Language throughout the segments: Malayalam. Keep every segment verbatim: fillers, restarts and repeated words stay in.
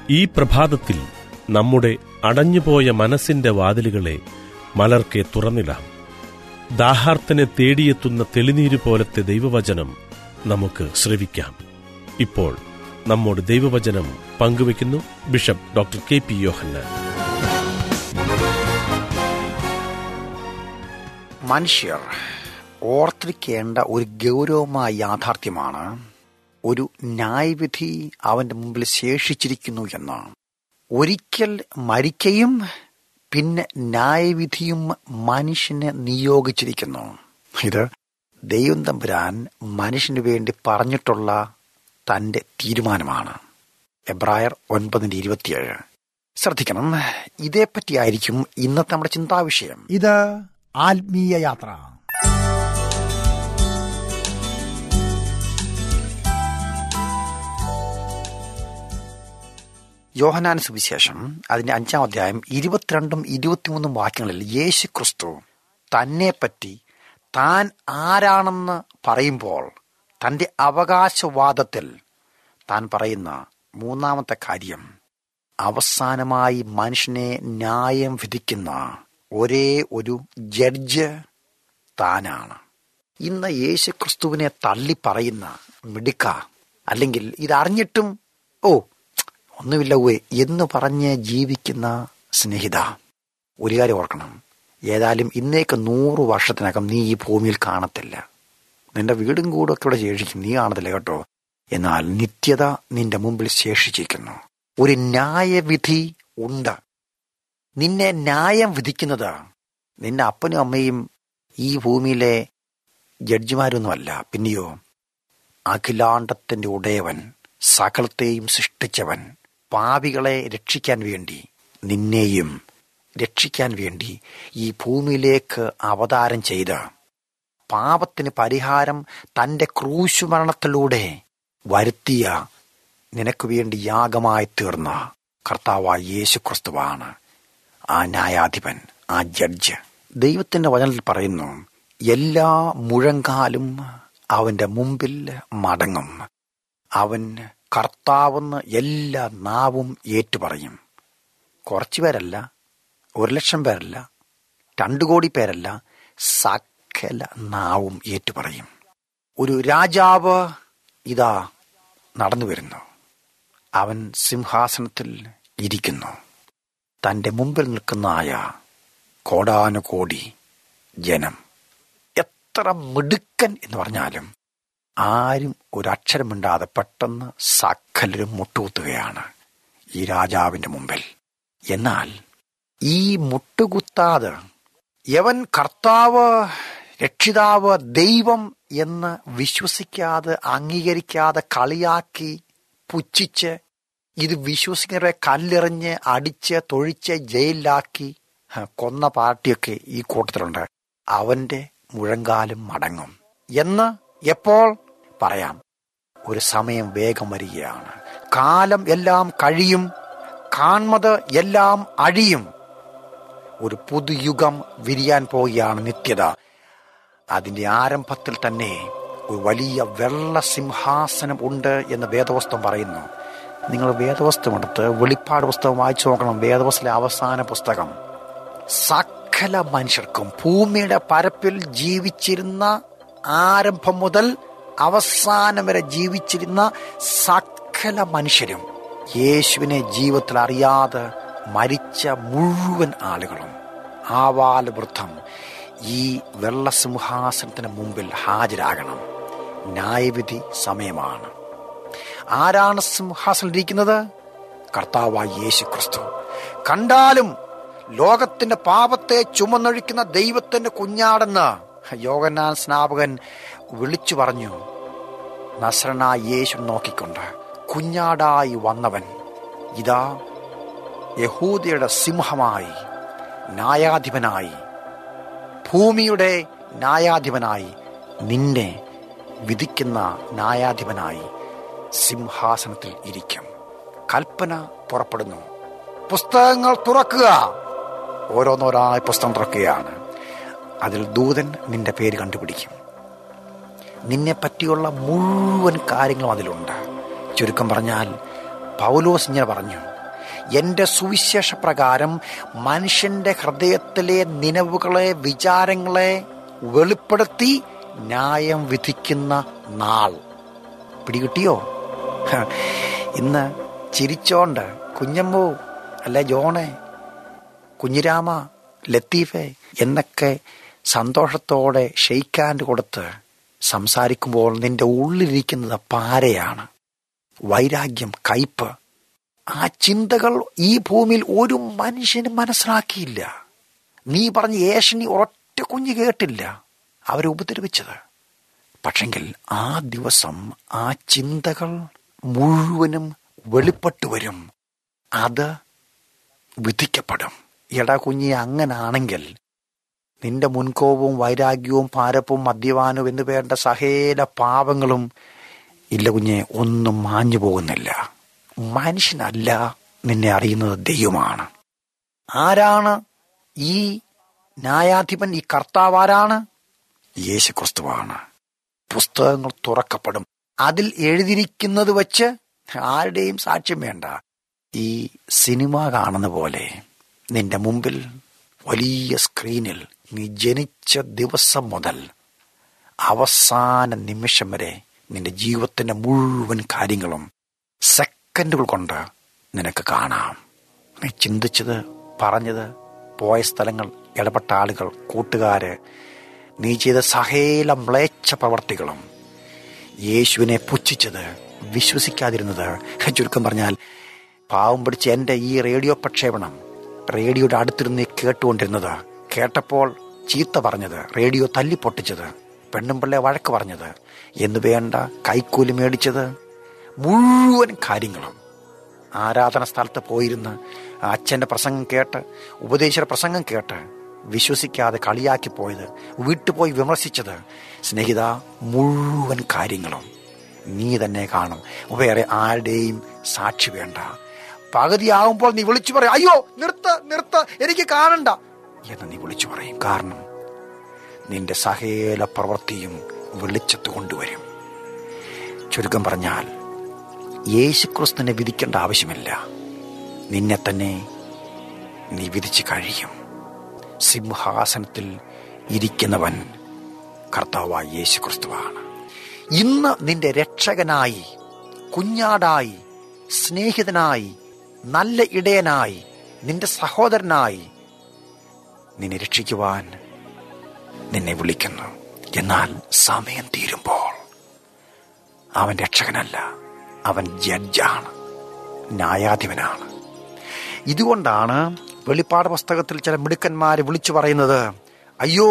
ഈ പ്രഭാതത്തിൽ നമ്മുടെ അടഞ്ഞുപോയ മനസ്സിന്റെ വാതിലുകളെ മലർക്കെ തുറന്നിടാം. ദാഹാർത്തനെ തേടിയെത്തുന്ന തെളിനീര് പോലത്തെ ദൈവവചനം നമുക്ക് ശ്രവിക്കാം. ഇപ്പോൾ നമ്മോട് ദൈവവചനം പങ്കുവയ്ക്കുന്നു bishop doctor K P Yohannan. മനുഷ്യർ ഓർത്തിരിക്കേണ്ട ഒരു ഗൗരവമായ യാഥാർത്ഥ്യമാണ് ഒരു ന്യായവിധി അവന്റെ മുമ്പിൽ ശേഷിച്ചിരിക്കുന്നു എന്ന്. ഒരിക്കൽ മരിക്കയും പിന്നെ ന്യായവിധിയും മനുഷ്യനെ നിയോഗിച്ചിരിക്കുന്നു. ഇത് ദൈവം തമ്പുരാൻ മനുഷ്യന് വേണ്ടി പറഞ്ഞിട്ടുള്ള തന്റെ തീരുമാനമാണ്. എബ്രായർ ഒൻപതിന്റെ ഇരുപത്തിയേഴ്. ശ്രദ്ധിക്കണം, ഇതേപ്പറ്റിയായിരിക്കും ഇന്നത്തെ നമ്മുടെ ചിന്താവിഷയം. ഇത് ആത്മീയ യാത്ര. യോഹന്നാൻ സുവിശേഷം അതിന്റെ അഞ്ചാം അധ്യായം ഇരുപത്തിരണ്ടും ഇരുപത്തിമൂന്നും വാക്യങ്ങളിൽ യേശു ക്രിസ്തു തന്നെപ്പറ്റി താൻ ആരാണെന്ന് പറയുമ്പോൾ തന്റെ അവകാശവാദത്തിൽ താൻ പറയുന്ന മൂന്നാമത്തെ കാര്യം, അവസാനമായി മനുഷ്യനെ ന്യായം വിധിക്കുന്ന ഒരേ ഒരു ജഡ്ജ് താനാണ്. ഇന്ന് യേശു ക്രിസ്തുവിനെ തള്ളി പറയുന്ന മിടുക്ക, അല്ലെങ്കിൽ ഇതറിഞ്ഞിട്ടും ഓ ഒന്നുമില്ല ഊേ എന്ന് പറഞ്ഞ് ജീവിക്കുന്ന സ്നേഹിത, ഒരു കാര്യം ഓർക്കണം. ഏതായാലും ഇന്നേക്ക് നൂറ് വർഷത്തിനകം നീ ഈ ഭൂമിയിൽ കാണത്തില്ല. നിന്റെ വീടും കൂടൊക്കെ ഇവിടെ ശേഷിക്കും, നീ കാണത്തില്ല കേട്ടോ. എന്നാൽ നിത്യത നിന്റെ മുമ്പിൽ ശേഷിച്ചിരിക്കുന്നു. ഒരു ന്യായവിധി ഉണ്ട്. നിന്നെ ന്യായം വിധിക്കുന്നത് നിന്റെ അപ്പനും അമ്മയും ഈ ഭൂമിയിലെ ജഡ്ജിമാരൊന്നുമല്ല, പിന്നെയോ അഖിലാണ്ടത്തിന്റെ ഉടയവൻ, സകലത്തെയും സൃഷ്ടിച്ചവൻ, പാപികളെ രക്ഷിക്കാൻ വേണ്ടി, നിന്നെയും രക്ഷിക്കാൻ വേണ്ടി ഈ ഭൂമിയിലേക്ക് അവതാരം ചെയ്ത് പാപത്തിന് പരിഹാരം തന്റെ ക്രൂശുമരണത്തിലൂടെ വരുത്തിയ, നിനക്ക് വേണ്ടി യാഗമായി തീർന്ന കർത്താവായ യേശു ക്രിസ്തുവാണ് ആ ന്യായാധിപൻ, ആ ജഡ്ജ്. ദൈവത്തിന്റെ വചനത്തിൽ പറയുന്നു, എല്ലാ മുഴങ്കാലും അവന്റെ മുമ്പിൽ മടങ്ങും, അവൻ കർത്താവെന്ന് എല്ലാ നാവും ഏറ്റുപറയും. കുറച്ചു പേരല്ല, ഒരു ലക്ഷം പേരല്ല, രണ്ടു കോടി പേരല്ല, സകല നാവും ഏറ്റുപറയും. ഒരു രാജാവ് ഇതാ നടന്നു വരുന്നു. അവൻ സിംഹാസനത്തിൽ ഇരിക്കുന്നു. തന്റെ മുമ്പിൽ നിൽക്കുന്നതായ കോടാനുകോടി ജനം എത്ര മിടുക്കൻ എന്ന് പറഞ്ഞാലും ആരും ഒരക്ഷരം മിണ്ടാതെ പെട്ടെന്ന് സകലരും മുട്ടുകുത്തുകയാണ് ഈ രാജാവിന്റെ മുമ്പിൽ. എന്നാൽ ഈ മുട്ടുകുത്താതെ യവൻ കർത്താവ്, രക്ഷിതാവ്, ദൈവം എന്ന് വിശ്വസിക്കാതെ, അംഗീകരിക്കാതെ, കളിയാക്കി പുച്ഛിച്ച്, ഇത് വിശ്വസിക്കുന്നവരെ കല്ലെറിഞ്ഞ് അടിച്ച് തൊഴിച്ച് ജയിലിലാക്കി കൊന്ന പാർട്ടിയൊക്കെ ഈ കൂട്ടത്തിലുണ്ട്. അവന്റെ മുഴങ്കാലും മടങ്ങും എന്ന് എപ്പോൾ പറയാം? ഒരു സമയം വേഗം വരികയാണ്. കാലം എല്ലാം കഴിയും, കാൺമത് എല്ലാം അഴിയും. ഒരു പുതുയുഗം വിരിയാൻ പോവുകയാണ്, നിത്യത. അതിന്റെ ആരംഭത്തിൽ തന്നെ ഒരു വലിയ വെള്ള സിംഹാസനം ഉണ്ട് എന്ന് വേദവസ്തം പറയുന്നു. നിങ്ങൾ വേദവസ്തം എടുത്ത് വെളിപ്പാട് പുസ്തകം വായിച്ചു നോക്കണം. വേദവസ്തത്തിലെ അവസാന പുസ്തകം. സകല മനുഷ്യർക്കും, ഭൂമിയുടെ പരപ്പിൽ ജീവിച്ചിരുന്ന ആരംഭം മുതൽ അവസാനം വരെ ജീവിച്ചിരുന്ന സകല മനുഷ്യരും, യേശുവിനെ ജീവിതത്തിൽ അറിയാതെ മരിച്ച മുഴുവൻ ആളുകളും, ആവാലവൃദ്ധം ഈ വെള്ളസിംഹാസനത്തിന് മുമ്പിൽ ഹാജരാകണം. ന്യായവിധി സമയമാണ്. ആരാണ് സിംഹാസനത്തിലിരിക്കുന്നത്? കർത്താവായ യേശു ക്രിസ്തു. കണ്ടാലും ലോകത്തിന്റെ പാപത്തെ ചുമന്നൊഴിക്കുന്ന ദൈവത്തിന്റെ കുഞ്ഞാടെന്ന് യോഹന്നാൻ സ്നാപകൻ വിളിച്ചു പറഞ്ഞു. നസ്രനായ യേശു നോക്കിക്കൊണ്ട്, കുഞ്ഞാടായി വന്നവൻ ഇതാ യഹൂദയുടെ സിംഹമായി, ന്യായാധിപനായി, ഭൂമിയുടെ ന്യായാധിപനായി, നിന്നെ വിധിക്കുന്ന ന്യായാധിപനായി സിംഹാസനത്തിൽ ഇരിക്കും. കൽപ്പന പുറപ്പെടുന്നു. പുസ്തകങ്ങൾ തുറക്കുക. ഓരോന്നോരായി പുസ്തകം തുറക്കുകയാണ്. അതിൽ ദൂതൻ നിന്റെ പേര് കണ്ടുപിടിക്കും. നിന്നെ പറ്റിയുള്ള മുഴുവൻ കാര്യങ്ങളും അതിലുണ്ട്. ചുരുക്കം പറഞ്ഞാൽ പൗലോസ് ഇങ്ങനെ പറഞ്ഞു, എൻ്റെ സുവിശേഷ പ്രകാരം മനുഷ്യൻ്റെ ഹൃദയത്തിലെ നിലവുകളെ, വിചാരങ്ങളെ വെളിപ്പെടുത്തി ന്യായം വിധിക്കുന്ന നാൾ. പിടികിട്ടിയോ? ഇന്ന് ചിരിച്ചോണ്ട് കുഞ്ഞമ്മോ, അല്ലെ ജോണേ, കുഞ്ഞിരാമ, ലത്തീഫെ എന്നൊക്കെ സന്തോഷത്തോടെ ഷെയ്ക്ക് ഹാൻഡ് കൊടുത്ത് സംസാരിക്കുമ്പോൾ നിന്റെ ഉള്ളിലിരിക്കുന്നത് പാരയാണ്. വൈരാഗ്യം, കയ്പ്. ആ ചിന്തകൾ ഈ ഭൂമിയിൽ ഒരു മനുഷ്യനും മനസ്സിലാക്കിയില്ല. നീ പറഞ്ഞ ഏഷണി ഒരൊറ്റ കുഞ്ഞ് കേട്ടില്ല അവരെ ഉപദ്രവിച്ചത്. പക്ഷെങ്കിൽ ആ ദിവസം ആ ചിന്തകൾ മുഴുവനും വെളിപ്പെട്ടു വരും. അത് വിധിക്കപ്പെടും. എടാ കുഞ്ഞി, അങ്ങനാണെങ്കിൽ നിന്റെ മുൻകോപവും വൈരാഗ്യവും പാരപ്പും മദ്യപാനവും എന്ന് വേണ്ട സകല പാപങ്ങളും ഇല്ല കുഞ്ഞെ, ഒന്നും മാഞ്ഞു പോകുന്നില്ല. മനുഷ്യനല്ല നിന്നെ അറിയുന്നത് ദൈവമാണ്. ആരാണ് ഈ ന്യായാധിപൻ? ഈ കർത്താവ് ആരാണ്? യേശു ക്രിസ്തുവാണ്. പുസ്തകങ്ങൾ തുറക്കപ്പെടും. അതിൽ എഴുതിയിരിക്കുന്നത് വച്ച് ആരുടെയും സാക്ഷ്യം വേണ്ട. ഈ സിനിമ കാണുന്ന പോലെ നിന്റെ മുമ്പിൽ വലിയ സ്ക്രീനിൽ നീ ജനിച്ച ദിവസം മുതൽ അവസാന നിമിഷം വരെ നിന്റെ ജീവിതത്തിന്റെ മുഴുവൻ കാര്യങ്ങളും സെക്കൻഡുകൾ കൊണ്ട് നിനക്ക് കാണാം. നീ ചിന്തിച്ചത്, പറഞ്ഞത്, പോയ സ്ഥലങ്ങൾ, ഇടപെട്ട ആളുകൾ, കൂട്ടുകാര്, നീ ചെയ്ത സകല മ്ലേച്ഛ പ്രവർത്തികളും, യേശുവിനെ പുച്ഛിച്ചത്, വിശ്വസിക്കാതിരുന്നത്, ചുരുക്കം പറഞ്ഞാൽ പാവം പിടിച്ച് എൻ്റെ ഈ റേഡിയോ പ്രക്ഷേപണം റേഡിയോയുടെ അടുത്തിരുന്ന് കേട്ടുകൊണ്ടിരുന്നത്, കേട്ടപ്പോൾ ചീത്ത പറഞ്ഞത്, റേഡിയോ തല്ലിപ്പൊട്ടിച്ചത്, പെണ്ണും പിള്ളെ വഴക്ക് പറഞ്ഞത് എന്ന് വേണ്ട കൈക്കൂലി മേടിച്ചത്, മുഴുവൻ കാര്യങ്ങളും ആരാധന സ്ഥലത്ത് പോയിരുന്ന് അച്ഛൻ്റെ പ്രസംഗം കേട്ട്, ഉപദേശ പ്രസംഗം കേട്ട് വിശ്വസിക്കാതെ കളിയാക്കി പോയത്, വീട്ടുപോയി വിമർശിച്ചത്, സ്നേഹിത, മുഴുവൻ കാര്യങ്ങളും നീ തന്നെ കാണും. വേറെ ആരുടെയും സാക്ഷി വേണ്ട. പകുതിയാവുമ്പോൾ നീ വിളിച്ചു പറയും, അയ്യോ നിർത്ത നിർത്ത എനിക്ക് കാണണ്ട എന്ന് നീ വിളിച്ചു പറയും. കാരണം നിന്റെ സകല പ്രവൃത്തിയും വെളിച്ചത്ത് കൊണ്ടുവരും. ചുരുക്കം പറഞ്ഞാൽ യേശുക്രിസ്തുവിനെ വിധിക്കേണ്ട ആവശ്യമില്ല. നിന്നെ തന്നെ നീ വിധിച്ചു കഴിയും. സിംഹാസനത്തിൽ ഇരിക്കുന്നവൻ കർത്താവായ യേശുക്രിസ്തുവാണ്. ഇന്ന് നിന്റെ രക്ഷകനായി, കുഞ്ഞാടായി, സ്നേഹിതനായി, നല്ല ഇടയനായി, നിന്റെ സഹോദരനായി നിന്നെ രക്ഷിക്കുവാൻ നിന്നെ വിളിക്കുന്നു. എന്നാൽ സമയം തീരുമ്പോൾ അവൻ രക്ഷകനല്ല, അവൻ ജഡ്ജാണ്, ന്യായാധിപനാണ്. ഇതുകൊണ്ടാണ് വെളിപ്പാട് പുസ്തകത്തിൽ ചില മിടുക്കന്മാരെ വിളിച്ചു പറയുന്നത്, അയ്യോ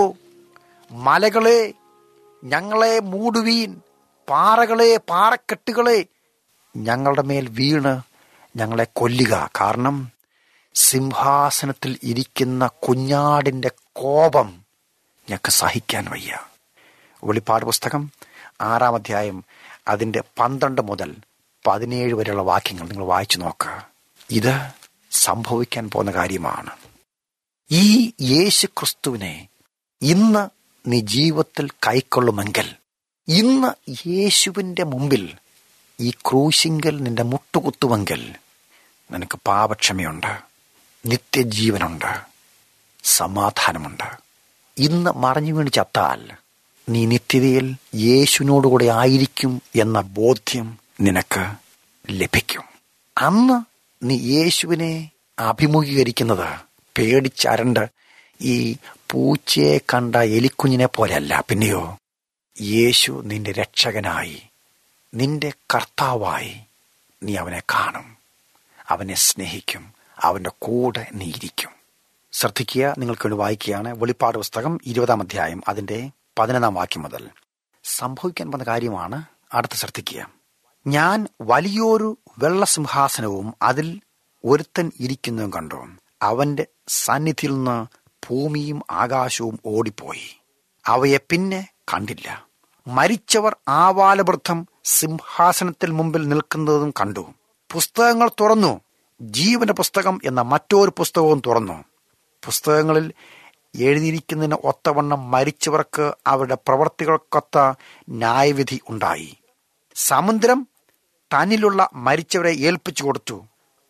മലകളെ ഞങ്ങളെ മൂടുവീൻ, പാറകളെ, പാറക്കെട്ടുകളെ ഞങ്ങളുടെ മേൽ വീണ് ഞങ്ങളെ കൊല്ലുക. കാരണം സിംഹാസനത്തിൽ ഇരിക്കുന്ന കുഞ്ഞാടിൻ്റെ കോപം ഞങ്ങൾക്ക് സഹിക്കാൻ വയ്യ. വെളിപ്പാട് പുസ്തകം ആറാം അധ്യായം അതിൻ്റെ പന്ത്രണ്ട് മുതൽ പതിനേഴ് വരെയുള്ള വാക്യങ്ങൾ നിങ്ങൾ വായിച്ചു നോക്കുക. ഇത് സംഭവിക്കാൻ പോകുന്ന കാര്യമാണ്. ഈ യേശു ക്രിസ്തുവിനെ ഇന്ന് നീ ജീവിതത്തിൽ കൈക്കൊള്ളുമെങ്കിൽ, ഇന്ന് യേശുവിൻ്റെ മുമ്പിൽ ഈ ക്രൂശിങ്കൽ നിന്റെ മുട്ടുകുത്തുമെങ്കിൽ നിനക്ക് പാപക്ഷമയുണ്ട്, നിത്യജീവനുണ്ട്, സമാധാനമുണ്ട്. ഇന്ന് മറിഞ്ഞു വീണ് ചത്താൽ നീ നിത്യതയിൽ യേശുവിനോടുകൂടെ ആയിരിക്കും എന്ന ബോധ്യം നിനക്ക് ലഭിക്കും. അന്ന് നീ യേശുവിനെ അഭിമുഖീകരിക്കുന്നത് പേടിച്ചരണ്ട് ഈ പൂച്ചയെ കണ്ട എലിക്കുഞ്ഞിനെ പോലെയല്ല. പിന്നെയോ യേശു നിന്റെ രക്ഷകനായി, നിന്റെ കർത്താവായി നീ അവനെ കാണും, അവനെ സ്നേഹിക്കും, അവൻ്റെ കൂടെ നീ ഇരിക്കും. ശ്രദ്ധിക്കുക, നിങ്ങൾക്ക് വേണ്ടി വായിക്കുകയാണ് വെളിപ്പാട് പുസ്തകം ഇരുപതാം അധ്യായം അതിൻ്റെ പതിനൊന്നാം വാക്യം മുതൽ. സംഭവിക്കാൻ പോകുന്ന കാര്യമാണ്. അടുത്ത് ശ്രദ്ധിക്കുക. ഞാൻ വലിയൊരു വെള്ളസിംഹാസനവും അതിൽ ഒരുത്തൻ ഇരിക്കുന്നതും കണ്ടു. അവന്റെ സന്നിധിയിൽ നിന്ന് ഭൂമിയും ആകാശവും ഓടിപ്പോയി, അവയെ പിന്നെ കണ്ടില്ല. മരിച്ചവർ ആവാലവൃദ്ധം സിംഹാസനത്തിൽ മുമ്പിൽ നിൽക്കുന്നതും കണ്ടു. പുസ്തകങ്ങൾ തുറന്നു, ജീവന്റെ പുസ്തകം എന്ന മറ്റൊരു പുസ്തകവും തുറന്നു. പുസ്തകങ്ങളിൽ എഴുതിയിരിക്കുന്നതിന് ഒത്തവണ്ണം മരിച്ചവർക്ക് അവരുടെ പ്രവർത്തികൾക്കൊത്ത ന്യായവിധി ഉണ്ടായി. സമുദ്രം തന്നിലുള്ള മരിച്ചവരെ ഏൽപ്പിച്ചു കൊടുത്തു.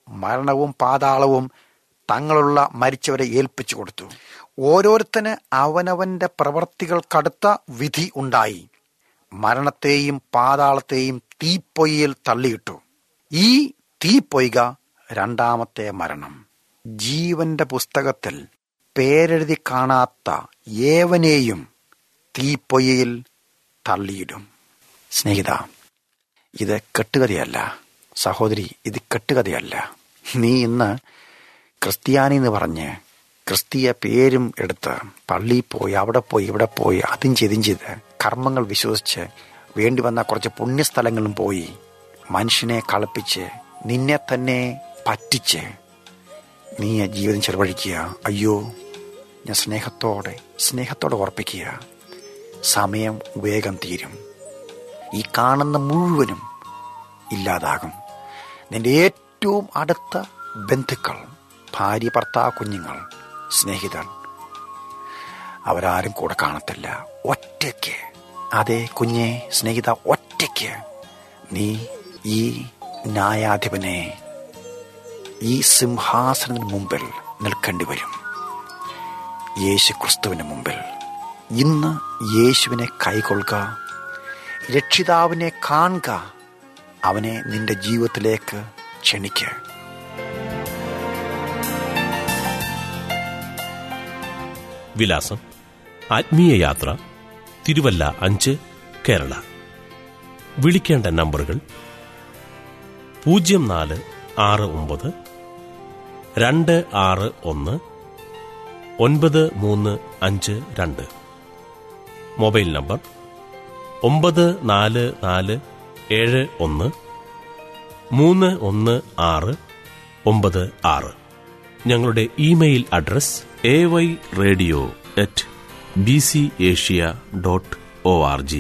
മരണവും പാതാളവും തങ്ങളുള്ള മരിച്ചവരെ ഏൽപ്പിച്ചു കൊടുത്തു. ഓരോരുത്തന് അവനവന്റെ പ്രവൃത്തികൾക്കടുത്ത വിധി ഉണ്ടായി. മരണത്തെയും പാതാളത്തെയും തീപ്പൊയ്യിൽ തള്ളിയിട്ടു. ഈ തീപ്പൊയ്ക രണ്ടാമത്തെ മരണം. ജീവന്റെ പുസ്തകത്തിൽ പേരെഴുതി കാണാത്ത ഏവനെയും തീപ്പൊയ്യിൽ തള്ളിയിടും. സ്നേഹിത, ഇത് കെട്ടുകഥയല്ല. സഹോദരി, ഇത് കെട്ടുകഥയല്ല. നീ ഇന്ന് ക്രിസ്ത്യാനി എന്ന് പറഞ്ഞ് ക്രിസ്തീയ പേരും എടുത്ത് പള്ളിയിൽ പോയി അവിടെ പോയി ഇവിടെ പോയി അതും ചെയ്തും ചെയ്ത് കർമ്മങ്ങൾ വിശ്വസിച്ച് വേണ്ടി വന്ന കുറച്ച് പുണ്യസ്ഥലങ്ങളും പോയി മനുഷ്യനെ കളിപ്പിച്ച് നിന്നെ തന്നെ പറ്റിച്ച് നീ ജീവിതം ചെലവഴിക്കുക. അയ്യോ, ഞാൻ സ്നേഹത്തോടെ സ്നേഹത്തോടെ ഓർപ്പിക്കുക, സമയം വേഗം തീരും. ഈ കാണുന്ന മുഴുവനും ഇല്ലാതാകും. നിന്റെ ഏറ്റവും അടുത്ത ബന്ധുക്കൾ, ഭാര്യ, ഭർത്താവ്, കുഞ്ഞുങ്ങൾ, സ്നേഹിതർ, അവരാരും കൂടെ കാണത്തില്ല. ഒറ്റയ്ക്ക്, അതേ കുഞ്ഞെ, സ്നേഹിത, ഒറ്റയ്ക്ക് നീ ഈ ന്യായാധിപനെ, ഈ സിംഹാസനത്തിന് മുമ്പിൽ നിൽക്കേണ്ടി വരും. യേശു ക്രിസ്തുവിന് മുമ്പിൽ ഇന്ന് യേശുവിനെ കൈക്കൊള്ളുക, രക്ഷിതാവിനെ കാണുക, അവനെ നിന്റെ ജീവിതത്തിലേക്ക് ക്ഷണിക്കുക. വിലാസം: ആത്മീയ യാത്ര, തിരുവല്ല അഞ്ച്, കേരള. വിളിക്കേണ്ട നമ്പറുകൾ പൂജ്യം നാല് ആറ് ഒമ്പത് രണ്ട് ആറ് ഒന്ന് ഒൻപത് മൂന്ന് അഞ്ച് രണ്ട്. മൊബൈൽ നമ്പർ ഒമ്പത് നാല് നാല് ഏഴ് ഒന്ന് മൂന്ന് ഒന്ന് ആറ് ഒമ്പത് ആറ്. ഞങ്ങളുടെ email address A Y radio at B C Asia dot O R G.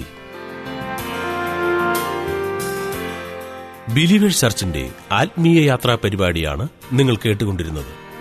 Believers ചർച്ചിന്റെ ആത്മീയ യാത്രാ പരിപാടിയാണ് നിങ്ങൾ കേട്ടുകൊണ്ടിരുന്നത്.